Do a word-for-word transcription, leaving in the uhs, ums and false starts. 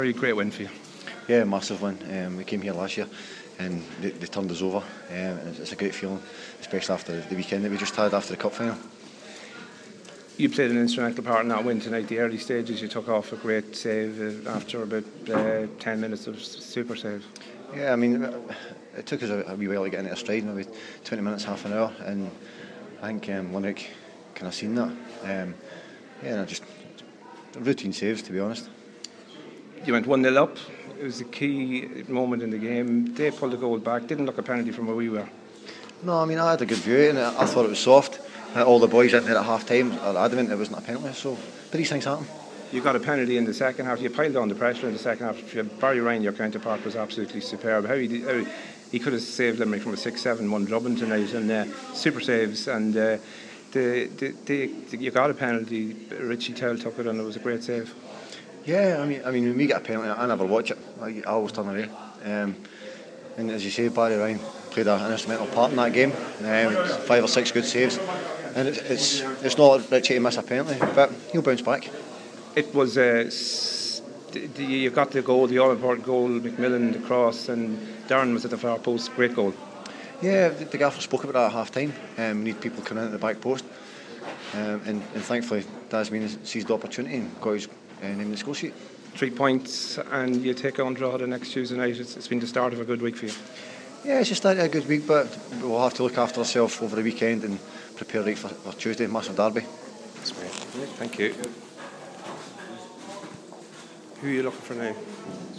Very great win for you. Yeah, massive win. Um, we came here last year and they, they turned us over. Um, and it's, it's a great feeling, especially after the weekend that we just had after the cup final. You played an instrumental part in that win tonight. The early stages, you took off a great save uh, after about uh, ten minutes of super save. Yeah, I mean, it took us a, a wee while to get into a stride, maybe twenty minutes, half an hour, and I think um, Limerick kind of seen that. Um, yeah, no, just routine saves, to be honest. You went one nil up. It was a key moment in the game. They pulled the goal back. Didn't look a penalty from where we were. No, I mean, I had a good view and I thought it was soft. All the boys in there at half time are adamant it wasn't a penalty, so but these things happen. You got a penalty in the second half. You piled on the pressure in the second half. Barry Ryan, your counterpart, was absolutely superb. How he did, how he could have saved Limerick from a six seven one drubbing tonight, and uh, super saves. And uh, the, the, the, the, you got a penalty. Richie Tell took it, and it was a great save. Yeah, I mean, I mean, when we get a penalty, I never watch it. I, I always turn away. Um, and as you say, Barry Ryan played an instrumental part in that game. Um, five or six good saves, and it's it's, it's not Richie to miss a penalty, but he'll bounce back. It was uh, you got the goal, the all-important goal, McMillan, the cross, and Darren was at the far post. Great goal. Yeah, the, the gaffer spoke about that at half time. Um, we need people coming in at the back post, um, and, and thankfully Tasmania seized the opportunity and got his uh, name in the score sheet. Three points, and you take on Drogheda next Tuesday night. It's, it's been the start of a good week for you. Yeah, it's just started a good week, but we'll have to look after ourselves over the weekend and prepare right for, for Tuesday, massive derby. That's great. Thank you. Who are you looking for now?